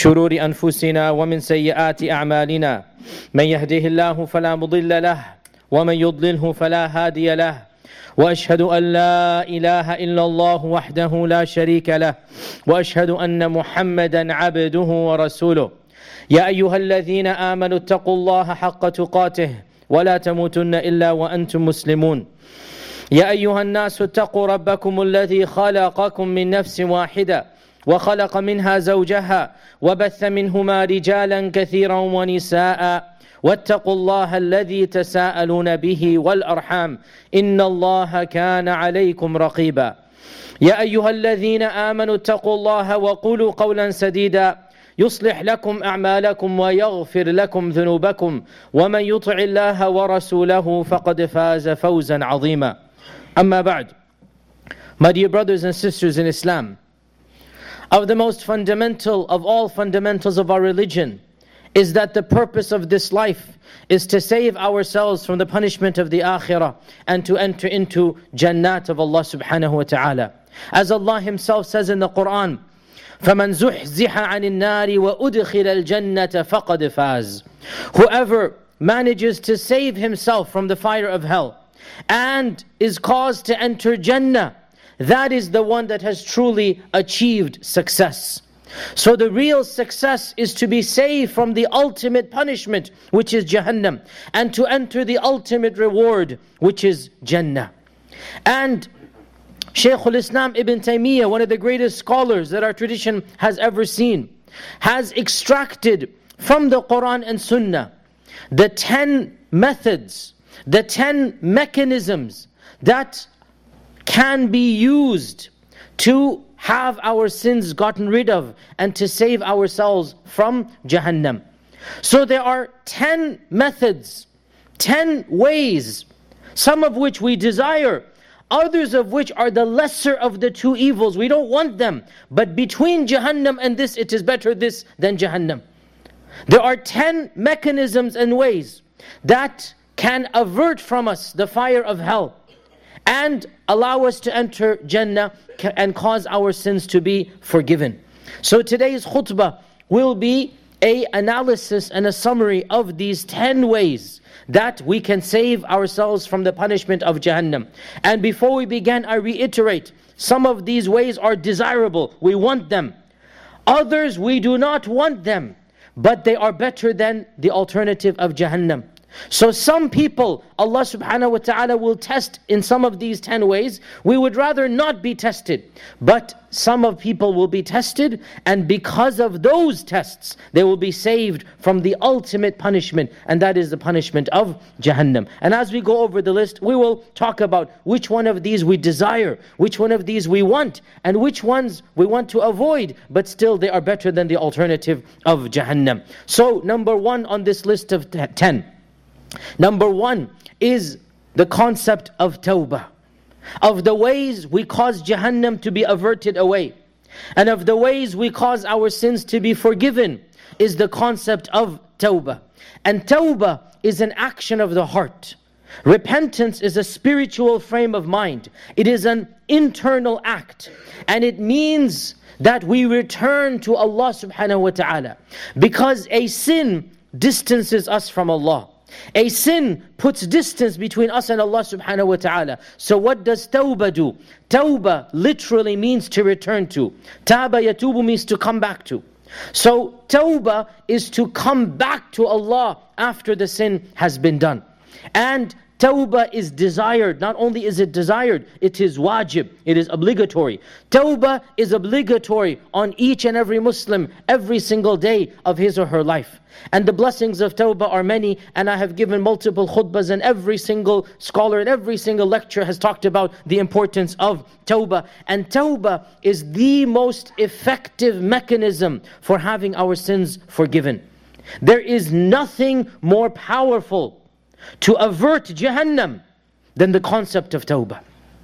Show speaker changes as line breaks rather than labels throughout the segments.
شرور أنفسنا ومن سيئات أعمالنا من يهده الله فلا مضل له ومن يضلله فلا هادي له وأشهد أن لا إله إلا الله وحده لا شريك له وأشهد أن محمدا عبده ورسوله يا أيها الذين آمنوا اتقوا الله حق تقاته ولا تموتن إلا وأنتم مسلمون يا أيها الناس اتقوا ربكم الذي خلقكم من نفس واحدة وخلق منها زوجها وبث منهما رجالا كثيرا ونساء واتقوا الله الذي تساءلون به والأرحام إن الله كان عليكم رقيبا يا أيها الذين آمنوا اتقوا الله وقولوا قولا سديدا يصلح لكم أعمالكم ويغفر لكم ذنوبكم ومن يطع الله ورسوله فقد فاز فوزا عظيما أما بعد. My dear brothers and sisters in Islam, of the most fundamental of all fundamentals of our religion is that the purpose of this life is to save ourselves from the punishment of the akhirah and to enter into Jannat of Allah subhanahu wa ta'ala. As Allah Himself says in the Quran, فَمَنْ زُحْزِحَ عَنِ النَّارِ وَأُدْخِلَ الْجَنَّةَ فَقَدْ فَازَ. Whoever manages to save himself from the fire of hell and is caused to enter Jannah, that is the one that has truly achieved success. So the real success is to be saved from the ultimate punishment, which is Jahannam, and to enter the ultimate reward, which is Jannah. And Shaykhul Islam Ibn Taymiyyah, one of the greatest scholars that our tradition has ever seen, has extracted from the Quran and Sunnah the 10 methods, the 10 mechanisms that can be used to have our sins gotten rid of and to save ourselves from Jahannam. So there are 10 methods, 10 ways, some of which we desire, others of which are the lesser of the two evils. We don't want them, but between Jahannam and this, it is better this than Jahannam. There are 10 mechanisms and ways that can avert from us the fire of hell and allow us to enter Jannah and cause our sins to be forgiven. So today's khutbah will be an analysis and a summary of these 10 ways that we can save ourselves from the punishment of Jahannam. And before we begin, I reiterate, some of these ways are desirable, we want them. Others we do not want them, but they are better than the alternative of Jahannam. So some people, Allah subhanahu wa ta'ala will test in some of these 10 ways. We would rather not be tested. But some of people will be tested, and because of those tests, they will be saved from the ultimate punishment, and that is the punishment of Jahannam. And as we go over the list, we will talk about which one of these we desire, which one of these we want, and which ones we want to avoid, but still they are better than the alternative of Jahannam. So number 1 on this list of 10. Number 1 is the concept of tawbah. Of the ways we cause Jahannam to be averted away, and of the ways we cause our sins to be forgiven, is the concept of tawbah. And tawbah is an action of the heart. Repentance is a spiritual frame of mind. It is an internal act, and it means that we return to Allah subhanahu wa ta'ala, because a sin distances us from Allah. A sin puts distance between us and Allah subhanahu wa ta'ala. So what does tawbah do? Tawbah literally means to return to. Taba yatubu means to come back to. So tawbah is to come back to Allah after the sin has been done. And tawbah is desired. Not only is it desired, it is wajib, it is obligatory. Tawbah is obligatory on each and every Muslim every single day of his or her life. And the blessings of tawbah are many, and I have given multiple khutbahs, and every single scholar and every single lecture has talked about the importance of tawbah. And tawbah is the most effective mechanism for having our sins forgiven. There is nothing more powerful to avert Jahannam than the concept of tawbah.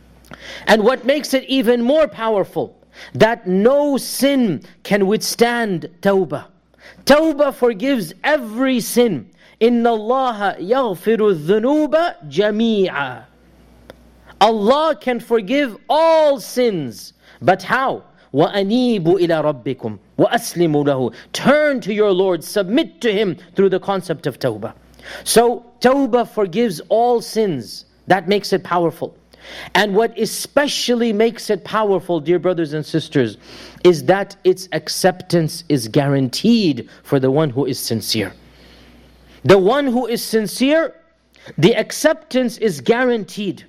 And what makes it even more powerful, that no sin can withstand tawbah. Tawbah forgives every sin. Inna Allah yaghfiru dhunuba jami'a. Allah can forgive all sins. But how? وَأَنِيبُوا إِلَى رَبِّكُمْ وَأَسْلِمُوا لَهُ. Turn to your Lord, submit to Him through the concept of tawbah. So tawbah forgives all sins. That makes it powerful. And what especially makes it powerful, dear brothers and sisters, is that its acceptance is guaranteed for the one who is sincere. The one who is sincere, the acceptance is guaranteed.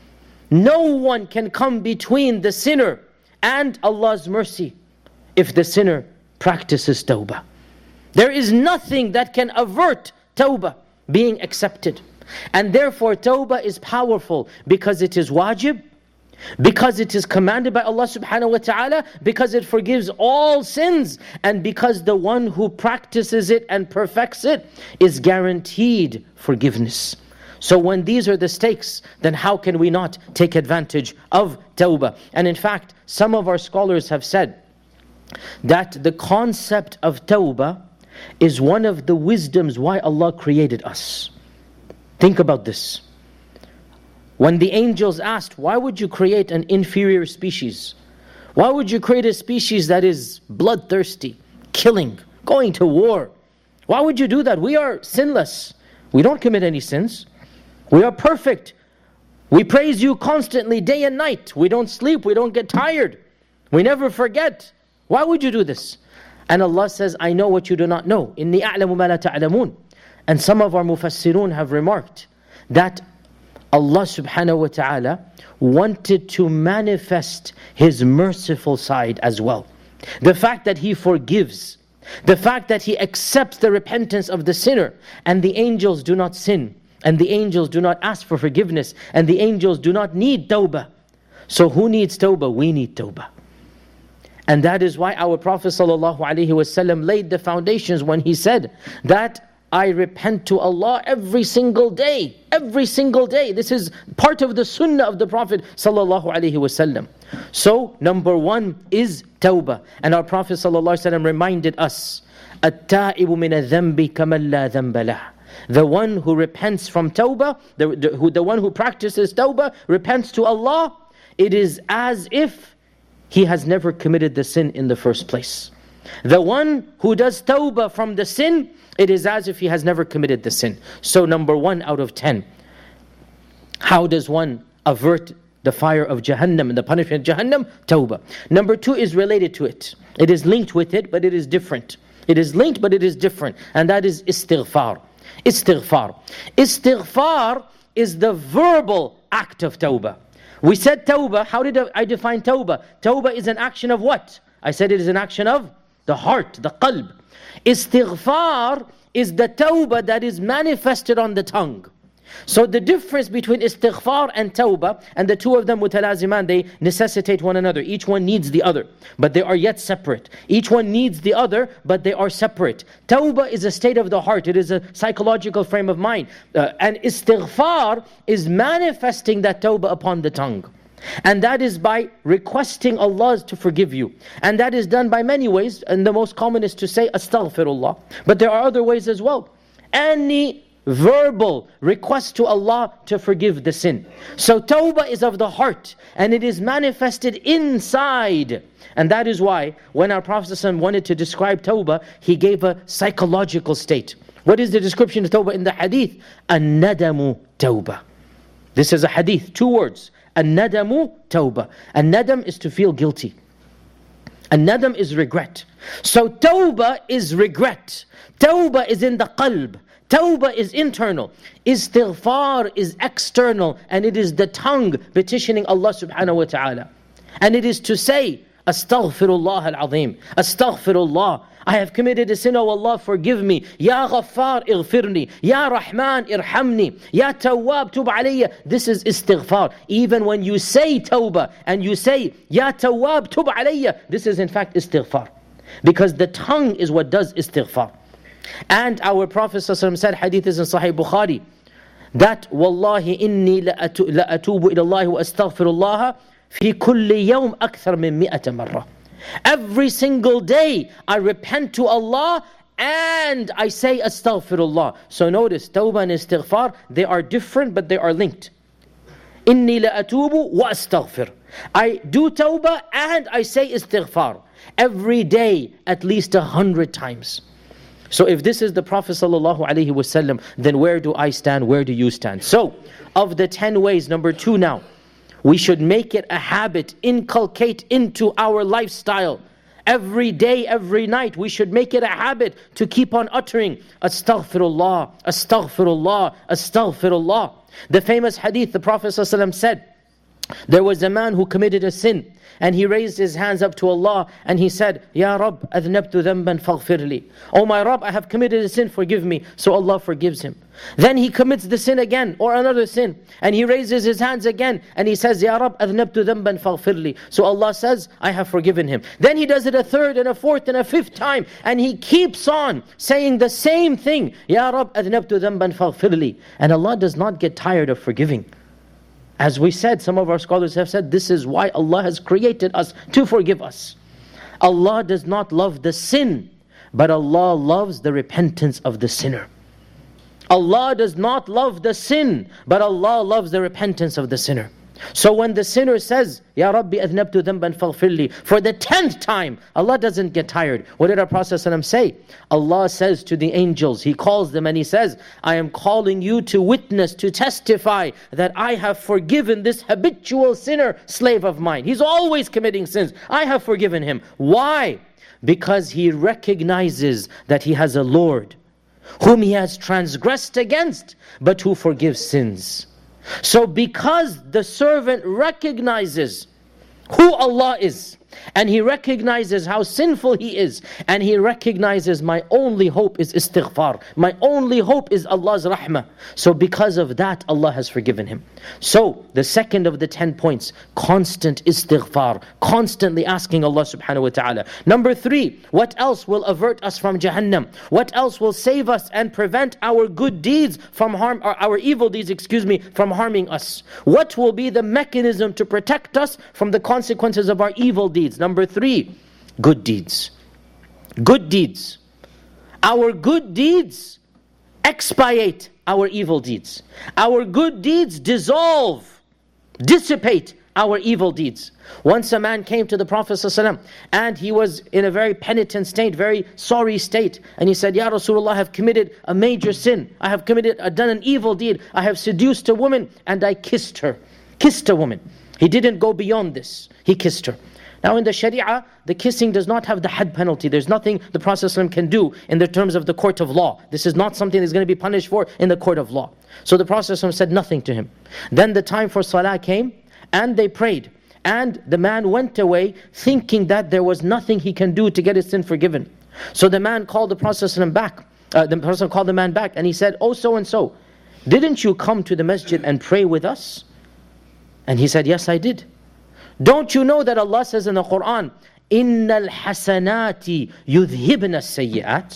No one can come between the sinner and Allah's mercy if the sinner practices tawbah. There is nothing that can avert tawbah being accepted. And therefore tawbah is powerful because it is wajib, because it is commanded by Allah subhanahu wa ta'ala, because it forgives all sins, and because the one who practices it and perfects it is guaranteed forgiveness. So when these are the stakes, then how can we not take advantage of tawbah? And in fact, some of our scholars have said that the concept of tawbah is one of the wisdoms why Allah created us. Think about this. When the angels asked, why would you create an inferior species? Why would you create a species that is bloodthirsty, killing, going to war? Why would you do that? We are sinless. We don't commit any sins. We are perfect. We praise you constantly, day and night. We don't sleep. We don't get tired. We never forget. Why would you do this? And Allah says, I know what you do not know. إِنِّي أَعْلَمُ مَا لَا تَعْلَمُونَ. And some of our mufassirun have remarked that Allah subhanahu wa ta'ala wanted to manifest His merciful side as well. The fact that He forgives, the fact that He accepts the repentance of the sinner, and the angels do not sin, and the angels do not ask for forgiveness, and the angels do not need tawbah. So who needs tawbah? We need tawbah. And that is why our Prophet ﷺ laid the foundations when he said that I repent to Allah every single day. Every single day. This is part of the sunnah of the Prophet ﷺ. So number one is tawbah. And our Prophet ﷺ reminded us, التائب من الذنب كمن لا ذنب له. The one who repents from tawbah, the one who practices tawbah, repents to Allah, it is as if he has never committed the sin in the first place. The one who does tawbah from the sin, it is as if he has never committed the sin. So number 1 out of 10. How does one avert the fire of Jahannam and the punishment of Jahannam? Tawbah. Number 2 is related to it. It is linked with it, but it is different. It is linked, but it is different. And that is istighfar. Istighfar. Istighfar is the verbal act of tawbah. We said tawbah. How did I define tawbah? Tawbah is an action of what? I said it is an action of the heart, the qalb. Istighfar is the tawbah that is manifested on the tongue. So the difference between istighfar and tawbah, and the two of them mutalaziman, they necessitate one another. Each one needs the other, but they are yet separate. Each one needs the other, but they are separate. Tawbah is a state of the heart. It is a psychological frame of mind. And istighfar is manifesting that tawbah upon the tongue. And that is by requesting Allah to forgive you. And that is done by many ways. And the most common is to say astaghfirullah. But there are other ways as well. Any verbal request to Allah to forgive the sin. So tawbah is of the heart, and it is manifested inside. And that is why when our Prophet ﷺ wanted to describe tawbah, he gave a psychological state. What is the description of tawbah in the hadith? An-nadamu tawbah. This is a hadith, 2 words. An-nadamu tawbah. An-nadam is to feel guilty. An-nadam is regret. So tawbah is regret. Tawbah is in the qalb. Tawbah is internal. Istighfar is external, and it is the tongue petitioning Allah subhanahu wa ta'ala. And it is to say, Astaghfirullah al-azim. Astaghfirullah. I have committed a sin, oh Allah, forgive me. Ya Ghaffar, ighfirni. Ya Rahman, irhamni. Ya Tawwab, tub alayya. This is istighfar. Even when you say tawbah and you say, Ya Tawwab, tub alayya, this is in fact istighfar. Because the tongue is what does istighfar. And our Prophet ﷺ said, hadith is in Sahih Bukhari, that Wallahi inni la atubu ila Allah wa astaghfirullah fi kulli yawm akthar min 100 marra. Every single day I repent to Allah and I say astaghfirullah. So notice, tawbah and istighfar, they are different but they are linked. إِنِّي لَأَتُوبُ وَأَسْتَغْفِرُ. I do tawbah and I say istighfar. Every day, at least 100 times. So if this is the Prophet ﷺ, then where do I stand? Where do you stand? So, of the 10 ways, number 2 now, we should make it a habit, inculcate into our lifestyle. Every day, every night, we should make it a habit to keep on uttering Astaghfirullah, Astaghfirullah, Astaghfirullah. The famous hadith, the Prophet ﷺ said, there was a man who committed a sin, and he raised his hands up to Allah and he said, Ya Rabb, adhnabtu dhanban faghfirli. Oh my Rabb, I have committed a sin, forgive me. So Allah forgives him. Then he commits the sin again, or another sin, and he raises his hands again and he says, Ya Rabb, adhnabtu dhanban faghfirli. So Allah says, I have forgiven him. Then he does it a third and a fourth and a fifth time, and he keeps on saying the same thing, Ya Rabb, adhnabtu dhanban faghfirli. And Allah does not get tired of forgiving. As we said, some of our scholars have said, this is why Allah has created us, to forgive us. Allah does not love the sin, but Allah loves the repentance of the sinner. Allah does not love the sin, but Allah loves the repentance of the sinner. So when the sinner says, Ya Rabbi adhnabtu dhanban faghfirli, for the 10th time, Allah doesn't get tired. What did our Prophet ﷺ say? Allah says to the angels, He calls them and He says, I am calling you to witness, to testify that I have forgiven this habitual sinner, slave of mine. He's always committing sins. I have forgiven him. Why? Because he recognizes that he has a Lord whom he has transgressed against, but who forgives sins. So because the servant recognizes who Allah is, and he recognizes how sinful he is, and he recognizes my only hope is istighfar, my only hope is Allah's rahmah. So because of that, Allah has forgiven him. So the second of the 10 points, constant istighfar, constantly asking Allah subhanahu wa ta'ala. Number 3, what else will avert us from Jahannam? What else will save us and prevent our good deeds from harm, or our evil deeds, from harming us? What will be the mechanism to protect us from the consequences of our evil deeds? Number 3, good deeds. Good deeds. Our good deeds expiate our evil deeds. Our good deeds dissolve, dissipate our evil deeds. Once a man came to the Prophet ﷺ and he was in a very penitent state, very sorry state, and he said, Ya Rasulullah, I have committed a major sin. I have done an evil deed. I have seduced a woman and I kissed her. Kissed a woman. He didn't go beyond this. He kissed her. Now in the Sharia, the kissing does not have the had penalty. There's nothing the Prophet ﷺ can do in the terms of the court of law. This is not something that's going to be punished for in the court of law. So the Prophet ﷺ said nothing to him. Then the time for salah came, and they prayed. And the man went away thinking that there was nothing he can do to get his sin forgiven. So the man called the Prophet ﷺ back. The Prophet called the man back and he said, oh so-and-so, didn't you come to the masjid and pray with us? And he said, yes, I did. Don't you know that Allah says in the Quran, إِنَّ الْحَسَنَاتِ يُذْهِبْنَ السَّيِّئَاتِ?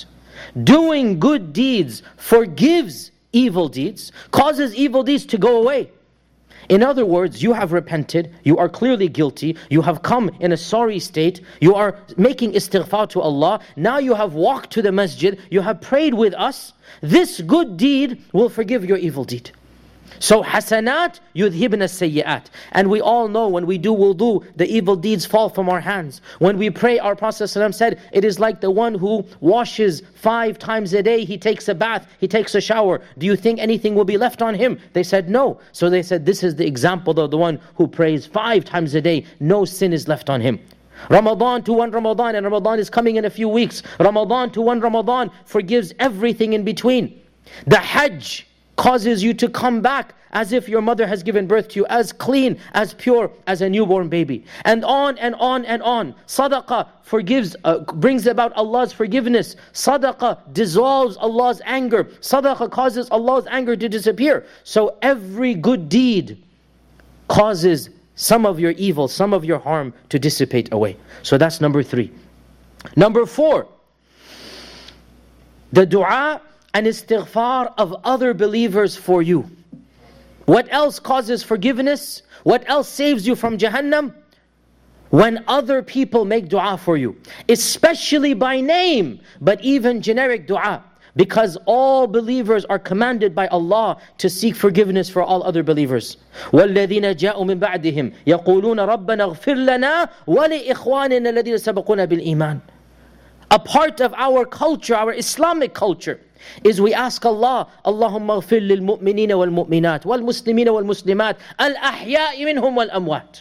Doing good deeds forgives evil deeds, causes evil deeds to go away. In other words, you have repented, you are clearly guilty, you have come in a sorry state, you are making istighfar to Allah, now you have walked to the masjid, you have prayed with us, this good deed will forgive your evil deed. So hasanat yudhibna sayyi'at. And we all know when we do wudu, the evil deeds fall from our hands. When we pray, our Prophet ﷺ said, it is like the one who washes 5 times a day, he takes a bath, he takes a shower. Do you think anything will be left on him? They said no. So they said, this is the example of the one who prays 5 times a day, no sin is left on him. Ramadan to one Ramadan, and Ramadan is coming in a few weeks. Ramadan to one Ramadan forgives everything in between. The Hajj causes you to come back as if your mother has given birth to you, as clean, as pure as a newborn baby. And on and on and on. Sadaqah forgives, brings about Allah's forgiveness. Sadaqah dissolves Allah's anger. Sadaqah causes Allah's anger to disappear. So every good deed causes some of your evil, some of your harm to dissipate away. So that's number 3. Number 4, the dua and istighfar of other believers for you. What else causes forgiveness? What else saves you from Jahannam? When other people make dua for you, especially by name, but even generic dua. Because all believers are commanded by Allah to seek forgiveness for all other believers. وَالَّذِينَ جَاءُوا مِن بَعْدِهِمْ يَقُولُونَ رَبَّنَا اغْفِرْ لَنَا وَلِإِخْوَانِنَا الَّذِينَ سَبَقُونَا بِالْإِيمَانِ. A part of our culture, our Islamic culture, is we ask Allah, Allahumma اغْفِرْ لِلْمُؤْمِنِينَ وَالْمُؤْمِنَاتِ وَالْمُسْلِمِينَ وَالْمُسْلِمَاتِ الْأَحْيَاءِ مِنْهُمْ وَالْأَمْوَاتِ.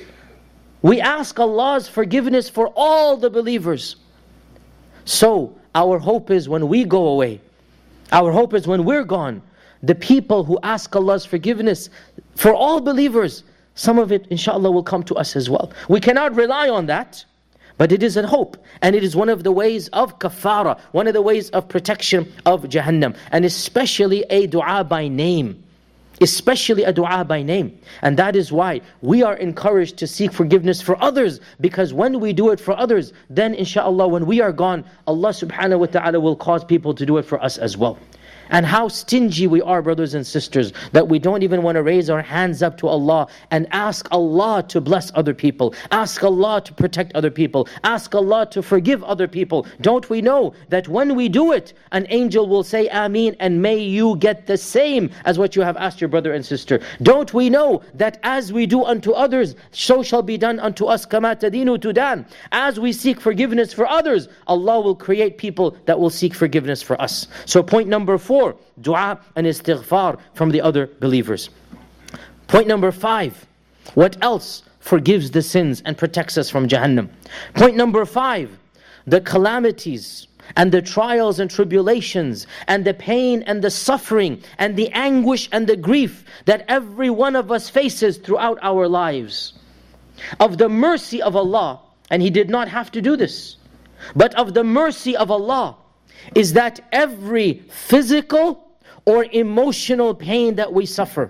We ask Allah's forgiveness for all the believers. So, our hope is when we go away, our hope is when we're gone, the people who ask Allah's forgiveness for all believers, some of it inshallah will come to us as well. We cannot rely on that, but it is a hope. And it is one of the ways of kafara, one of the ways of protection of Jahannam. And especially a dua by name. Especially a dua by name. And that is why we are encouraged to seek forgiveness for others. Because when we do it for others, then inshallah when we are gone, Allah subhanahu wa ta'ala will cause people to do it for us as well. And how stingy we are, brothers and sisters, that we don't even want to raise our hands up to Allah and ask Allah to bless other people. Ask Allah to protect other people. Ask Allah to forgive other people. Don't we know that when we do it, an angel will say Ameen, and may you get the same as what you have asked your brother and sister. Don't we know that as we do unto others, so shall be done unto us, kama tadinu tudan. As we seek forgiveness for others, Allah will create people that will seek forgiveness for us. So point number 4, dua and istighfar from the other believers. Point number 5, what else forgives the sins and protects us from Jahannam? Point number 5, the calamities and the trials and tribulations and the pain and the suffering and the anguish and the grief that every one of us faces throughout our lives. Of the mercy of Allah, and He did not have to do this, but of the mercy of Allah, is that every physical or emotional pain that we suffer,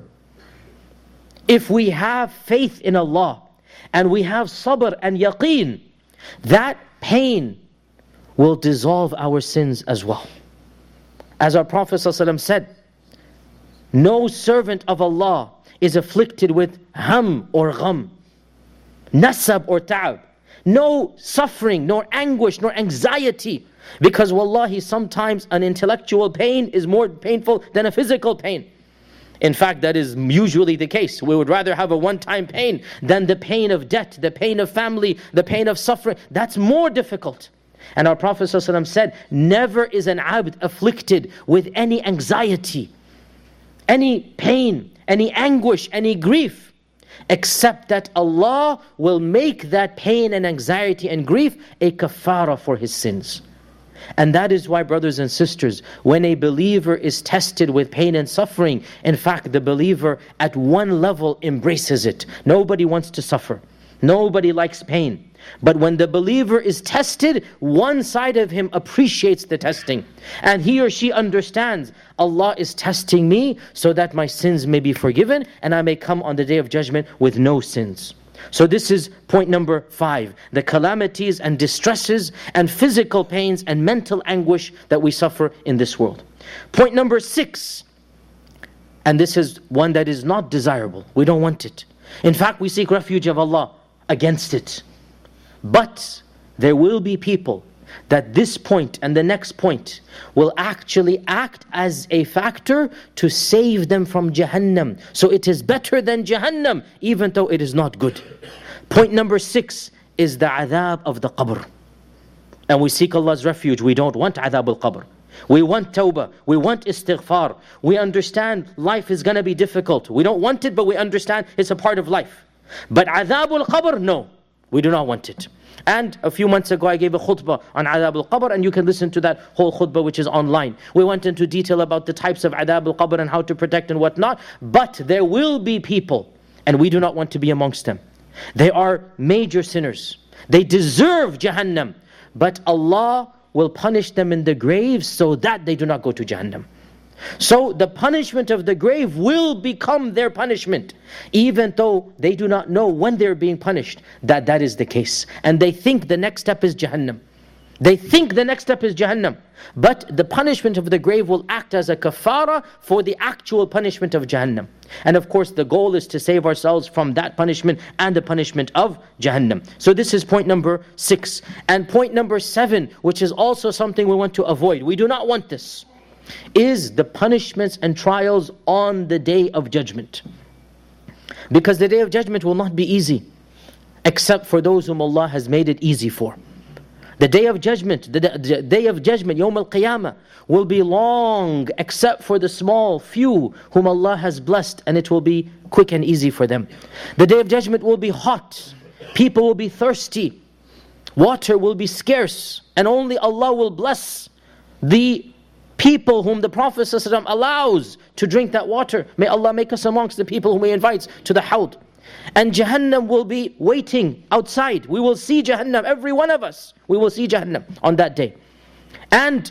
if we have faith in Allah and we have sabr and yaqeen, that pain will dissolve our sins as well. As our Prophet ﷺ said, no servant of Allah is afflicted with ham or gham, nasab or ta'ab, no suffering, nor anguish, nor anxiety. Because wallahi, sometimes an intellectual pain is more painful than a physical pain. In fact, that is usually the case. We would rather have a one-time pain than the pain of debt, the pain of family, the pain of suffering. That's more difficult. And our Prophet ﷺ said, never is an abd afflicted with any anxiety, any pain, any anguish, any grief, except that Allah will make that pain and anxiety and grief a kafara for his sins. And that is why, brothers and sisters, when a believer is tested with pain and suffering, in fact, the believer at one level embraces it. Nobody wants to suffer. Nobody likes pain. But when the believer is tested, one side of him appreciates the testing. And he or she understands, Allah is testing me so that my sins may be forgiven and I may come on the Day of Judgment with no sins. So this is point number 5, the calamities and distresses and physical pains and mental anguish that we suffer in this world. Point number 6, and this is one that is not desirable. We don't want it. In fact, we seek refuge of Allah against it. But there will be people that this point and the next point will actually act as a factor to save them from Jahannam. So it is better than Jahannam, even though it is not good. Point number 6 is the adhab of the qabr. And we seek Allah's refuge. We don't want adhab al-qabr. We want tawbah. We want istighfar. We understand life is going to be difficult. We don't want it, but we understand it's a part of life. But adhab al-qabr, no. We do not want it. And a few months ago I gave a khutbah on adhab al-qabr, and you can listen to that whole khutbah which is online. We went into detail about the types of adhab al-qabr and how to protect and whatnot. But there will be people, and we do not want to be amongst them. They are major sinners. They deserve Jahannam. But Allah will punish them in the grave so that they do not go to Jahannam. So the punishment of the grave will become their punishment, even though they do not know when they're being punished that is the case. And they think the next step is Jahannam. They think the next step is Jahannam. But the punishment of the grave will act as a kafara for the actual punishment of Jahannam. And of course the goal is to save ourselves from that punishment and the punishment of Jahannam. So this is point number 6. And point number 7, which is also something we want to avoid. We do not want this. Is the punishments and trials on the Day of Judgment. Because the Day of Judgment will not be easy, except for those whom Allah has made it easy for. The Day of Judgment, the Day of Judgment, Yawm al-Qiyamah, will be long except for the small few whom Allah has blessed, and it will be quick and easy for them. The Day of Judgment will be hot. People will be thirsty. Water will be scarce, and only Allah will bless the people whom the Prophet ﷺ allows to drink that water. May Allah make us amongst the people whom He invites to the Hawd. And Jahannam will be waiting outside. We will see Jahannam, every one of us. We will see Jahannam on that day. And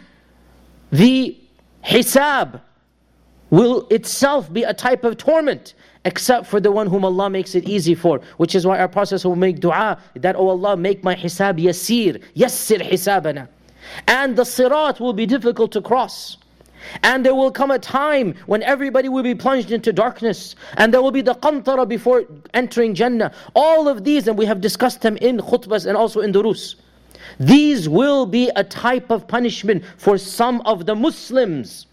the hisab will itself be a type of torment, except for the one whom Allah makes it easy for. Which is why our Prophet will make dua that, oh Allah, make my hisab yasir, yassir hisabana. And the sirat will be difficult to cross. And there will come a time when everybody will be plunged into darkness. And there will be the qantara before entering Jannah. All of these, and we have discussed them in khutbahs and also in durus. These will be a type of punishment for some of the Muslims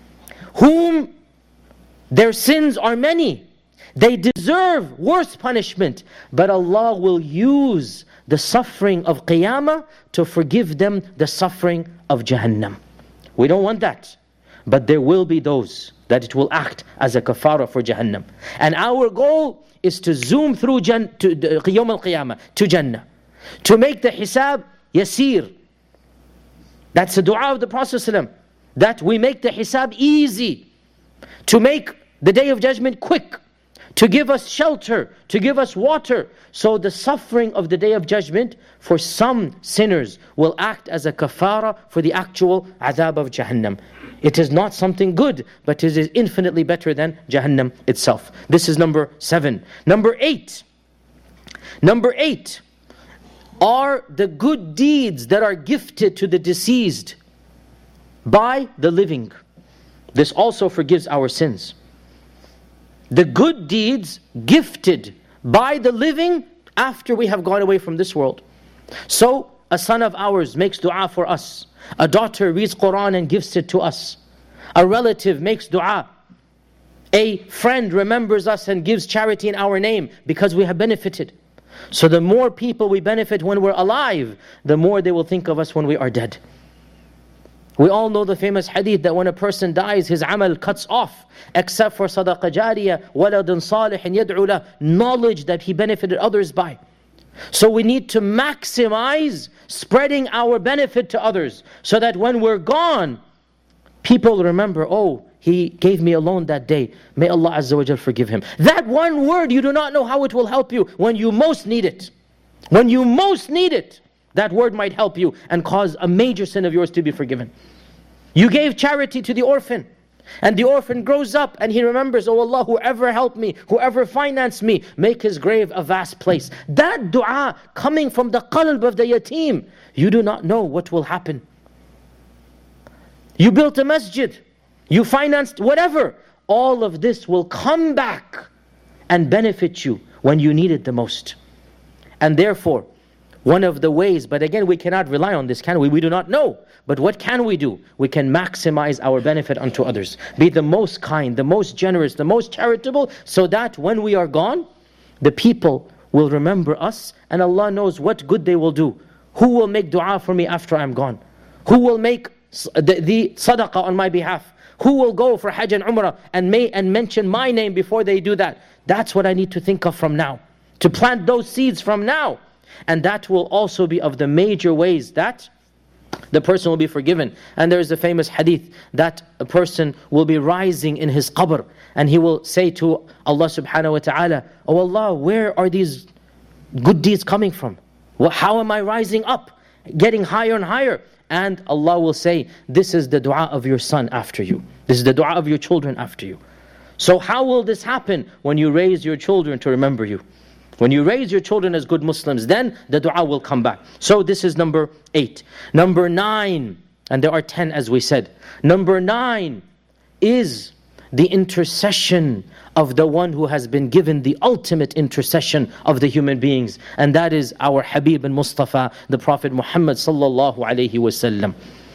whom their sins are many. They deserve worse punishment. But Allah will use the suffering of Qiyamah to forgive them the suffering of Jahannam. We don't want that. But there will be those that it will act as a kafara for Jahannam. And our goal is to zoom through to Yawm al-Qiyamah, to Jannah. To make the hisab yasir. That's the dua of the Prophet ﷺ, that we make the hisab easy. To make the Day of Judgment quick. To give us shelter, to give us water. So the suffering of the Day of Judgment for some sinners will act as a kafara for the actual adhab of Jahannam. It is not something good, but it is infinitely better than Jahannam itself. This is number 7. Number 8. Number 8 are the good deeds that are gifted to the deceased by the living. This also forgives our sins. The good deeds gifted by the living after we have gone away from this world. So, a son of ours makes dua for us. A daughter reads Quran and gives it to us. A relative makes dua. A friend remembers us and gives charity in our name because we have benefited. So the more people we benefit when we're alive, the more they will think of us when we are dead. We all know the famous hadith that when a person dies, his amal cuts off, except for sadaqah jariyah, waladun salihin yad'u lah, knowledge that he benefited others by. So we need to maximize spreading our benefit to others, so that when we're gone, people remember, oh, he gave me a loan that day. May Allah Azza wa Jal forgive him. That one word, you do not know how it will help you when you most need it. When you most need it, that word might help you and cause a major sin of yours to be forgiven. You gave charity to the orphan, and the orphan grows up and he remembers, oh Allah, whoever helped me, whoever financed me, make his grave a vast place. That dua coming from the qalb of the yatim, you do not know what will happen. You built a masjid, you financed whatever. All of this will come back and benefit you when you need it the most. And therefore, one of the ways, but again we cannot rely on this, can we? We do not know. But what can we do? We can maximize our benefit unto others. Be the most kind, the most generous, the most charitable, so that when we are gone, the people will remember us, and Allah knows what good they will do. Who will make dua for me after I'm gone? Who will make the sadaqah on my behalf? Who will go for Hajj and Umrah and mention my name before they do that? That's what I need to think of from now. To plant those seeds from now. And that will also be of the major ways that the person will be forgiven. And there is a famous hadith that a person will be rising in his qabr, and he will say to Allah subhanahu wa ta'ala, oh Allah, where are these good deeds coming from? How am I rising up, getting higher and higher? And Allah will say, this is the dua of your son after you. This is the dua of your children after you. So how will this happen? When you raise your children to remember you. When you raise your children as good Muslims, then the dua will come back. So this is number 8. Number 9, and there are 10 as we said. Number 9 is the intercession of the one who has been given the ultimate intercession of the human beings. And that is our Habib and Mustafa, the Prophet Muhammad sallallahu alayhi wasallam.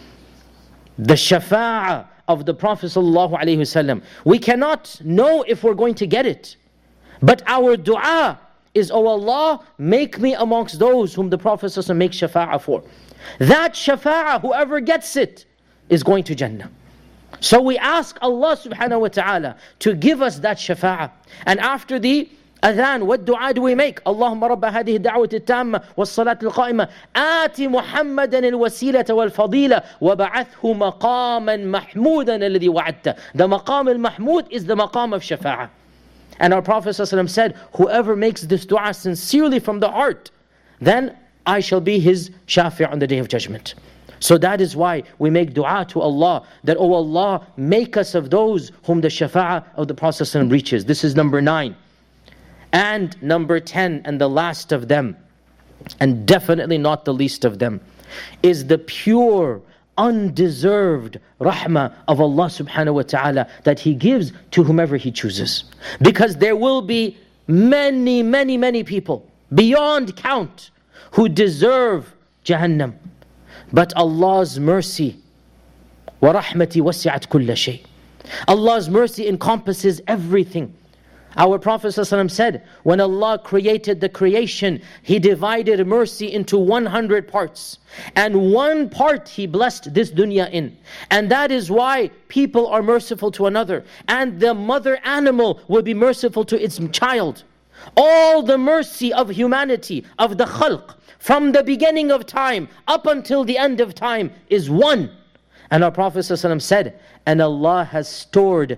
The shafa'ah of the Prophet sallallahu alayhi wasallam. We cannot know if we're going to get it. But our dua is, oh Allah, make me amongst those whom the Prophet sallallahu alayhi wasallam makes shafa'ah for. That shafa'ah, whoever gets it, is going to Jannah. So we ask Allah subhanahu wa ta'ala to give us that shafa'ah. And after the adhan, what dua do we make? Allahumma rabba hadihi da'wati at-tamma was-salati al-qa'imah ati Muhammadan al-wasilata wal-fadila wa ba'athhu maqaman mahmudan alladhi wa'adta. The maqam al-mahmud is the maqam of shafa'ah. And our Prophet ﷺ said, whoever makes this dua sincerely from the heart, then I shall be his shafi' on the Day of Judgment. So that is why we make dua to Allah, that, oh Allah, make us of those whom the shafa'ah of the Prophet ﷺ reaches. This is number 9. And number 10, and the last of them, and definitely not the least of them, is the pure, undeserved rahmah of Allah subhanahu wa ta'ala that He gives to whomever He chooses. Because there will be many, many, many people, beyond count, who deserve Jahannam. But Allah's mercy, وَرَحْمَتِي وَسِعَتْ كُلَّ شَيْءٍ. Allah's mercy encompasses everything. Our Prophet ﷺ said, when Allah created the creation, He divided mercy into 100 parts. And one part He blessed this dunya in. And that is why people are merciful to another. And the mother animal will be merciful to its child. All the mercy of humanity, of the khalq, from the beginning of time up until the end of time is one. And our Prophet ﷺ said, and Allah has stored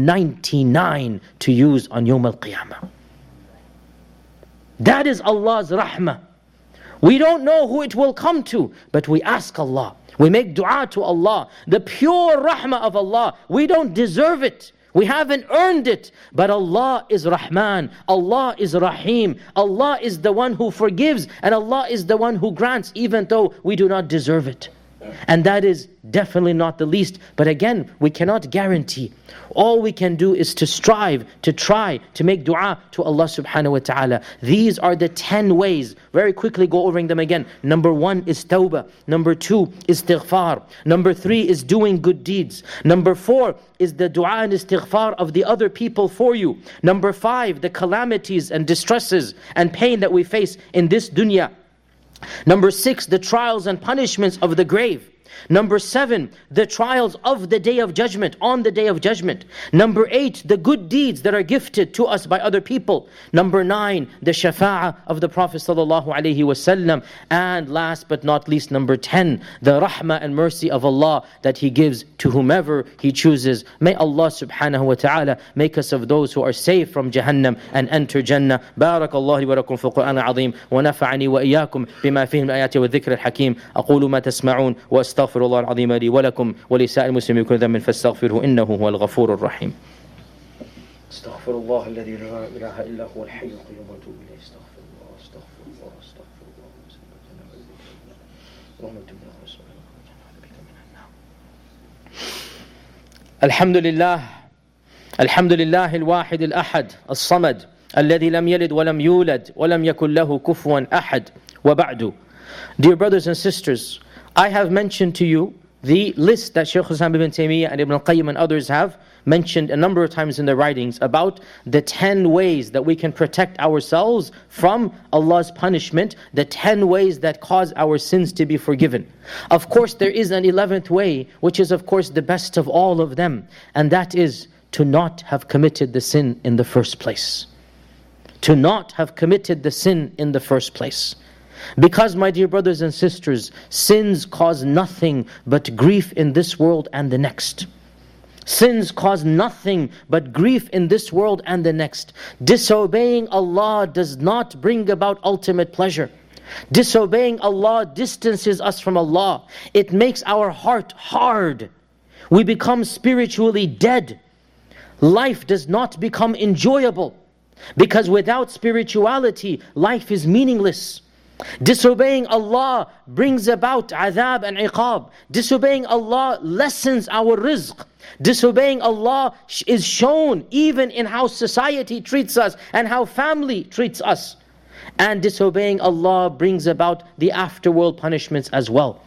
99 to use on Yawm al-Qiyamah. That is Allah's rahmah. We don't know who it will come to, but we ask Allah. We make dua to Allah. The pure rahmah of Allah. We don't deserve it. We haven't earned it. But Allah is Rahman. Allah is Rahim. Allah is the one who forgives. And Allah is the one who grants, even though we do not deserve it. And that is definitely not the least. But again, we cannot guarantee. All we can do is to strive, to try, to make dua to Allah subhanahu wa ta'ala. These are the 10 ways. Very quickly go over them again. Number 1 is tawbah. Number 2 is istighfar. Number 3 is doing good deeds. Number 4 is the dua and istighfar of the other people for you. Number 5, the calamities and distresses and pain that we face in this dunya. Number 6, the trials and punishments of the grave. Number 7, the trials of the Day of Judgment, on the Day of Judgment. Number 8, the good deeds that are gifted to us by other people. Number 9, the shafa'ah of the Prophet ﷺ. And last but not least, number 10, the rahmah and mercy of Allah that He gives to whomever He chooses. May Allah subhanahu wa ta'ala make us of those who are safe from Jahannam and enter Jannah. Barakallahu li wa lakum fil Qur'an al-azim wa nafa'ani wa iyyakum bima fihi min ayati wa dhikr al-hakim. Aqulu ma tasma'un wa أستغفر الله العظيم لي ولكم ولسائر المسلمين كل ذنب فاستغفروه إنه هو الغفور الرحيم. استغفر الله الذي لا إله إلا هو الحي القيوم وأتوب إليه. استغفر الله استغفر الله استغفر الله. الحمد لله الحمد لله الواحد الأحد الصمد الذي لم يلد ولم يولد ولم يكن له كفوا أحد وبعد. Dear brothers and sisters, I have mentioned to you the list that Shaykh Islam ibn Taymiyyah and Ibn al-Qayyim and others have mentioned a number of times in their writings about the 10 ways that we can protect ourselves from Allah's punishment, the 10 ways that cause our sins to be forgiven. Of course, there is an 11th way, which is of course the best of all of them, and that is to not have committed the sin in the first place. To not have committed the sin in the first place. Because, my dear brothers and sisters, sins cause nothing but grief in this world and the next. Sins cause nothing but grief in this world and the next. Disobeying Allah does not bring about ultimate pleasure. Disobeying Allah distances us from Allah. It makes our heart hard. We become spiritually dead. Life does not become enjoyable. Because without spirituality, life is meaningless. Disobeying Allah brings about adhab and iqab. Disobeying Allah lessens our rizq. Disobeying Allah is shown even in how society treats us and how family treats us. And disobeying Allah brings about the afterworld punishments as well.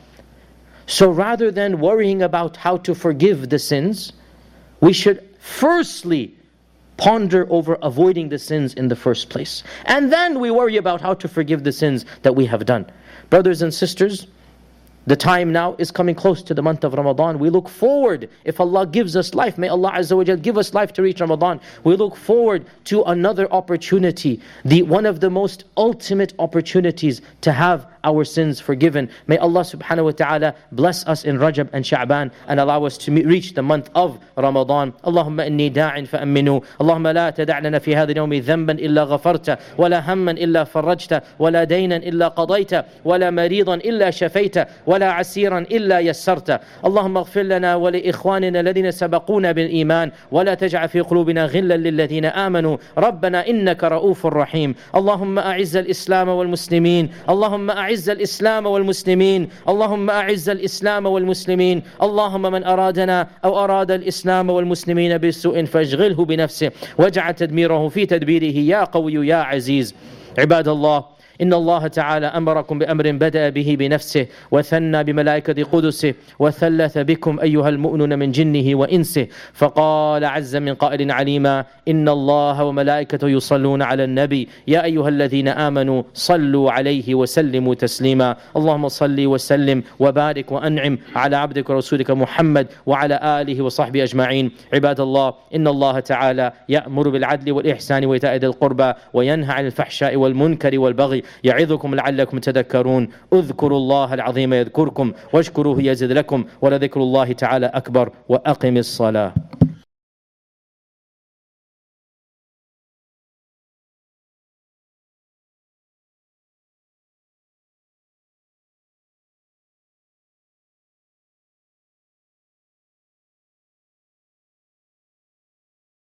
So rather than worrying about how to forgive the sins, we should firstly ponder over avoiding the sins in the first place. And then we worry about how to forgive the sins that we have done. Brothers and sisters, the time now is coming close to the month of Ramadan. We look forward, if Allah gives us life, may Allah Azza wa Jal give us life to reach Ramadan. We look forward to another opportunity, one of the most ultimate opportunities to have our sins forgiven. May Allah subhanahu wa ta'ala bless us in Rajab and Sha'ban and allow us to reach the month of Ramadan. Allahumma inni da'in fa'amminu. Allahumma la tada' lana fi hadha al-yawmi dhanban illa ghafarta, wala hamman illa farajta, wala daynan illa qadayta, wala maridan illa shafayta, wala asiran illa yassarta. Allahumma ighfir lana wa li ikhwanina alladhina sabaquna bil iman, wala taj'al fi qulubina ghillan lil ladhina amanu. Rabbana innaka ra'ufur rahim. Allahumma a'izz al-islam wal muslimin. Allahumma أعز الإسلام والمسلمين. اللهم أعز الإسلام والمسلمين. اللهم من أرادنا أو أراد الإسلام والمسلمين بسوء فاشغله بنفسه واجعل تدميره في تدبيره يا قوي يا عزيز. عباد الله، إن الله تعالى أمركم بأمر بدأ به بنفسه وثنى بملائكة قدسه وثلث بكم أيها المؤمنون من جنه وإنسه، فقال عز من قائل عليما: إن الله وملائكته يصلون على النبي يا أيها الذين آمنوا صلوا عليه وسلموا تسليما. اللهم صل وسلم وبارك وأنعم على عبدك ورسولك محمد وعلى آله وصحبه أجمعين. عباد الله، إن الله تعالى يأمر بالعدل والإحسان وإيتاء ذي القربى وينهى عن الفحشاء والمنكر والبغي يعظكم لعلكم تذكرون. اذكروا الله العظيم يذكركم واشكروه يزد لكم ولذكر الله تعالى أكبر. وأقم الصلاة.